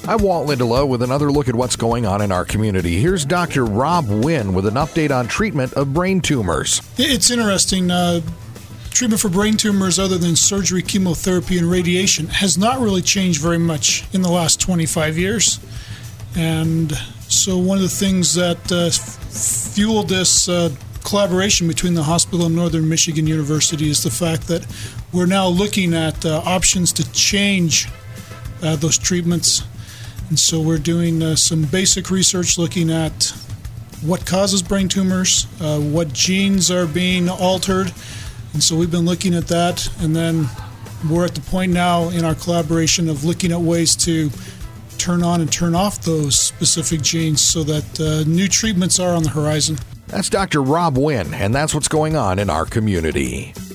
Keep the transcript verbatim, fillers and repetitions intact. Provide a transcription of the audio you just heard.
I'm Walt Lindelow with another look at what's going on in our community. Here's Doctor Rob Wynn with an update on treatment of brain tumors. It's interesting. Uh, treatment for brain tumors, other than surgery, chemotherapy, and radiation, has not really changed very much in the last twenty-five years. And so one of the things that uh, fueled this uh, collaboration between the hospital and Northern Michigan University is the fact that we're now looking at uh, options to change uh, those treatments. And so we're doing uh, some basic research looking at what causes brain tumors, uh, what genes are being altered. And so we've been looking at that. And then we're at the point now in our collaboration of looking at ways to turn on and turn off those specific genes so that uh, new treatments are on the horizon. That's Doctor Rob Wynn, and that's what's going on in our community.